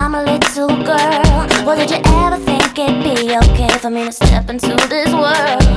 I'm a little girl. Well, did you ever think it'd be okay for me to step into this world?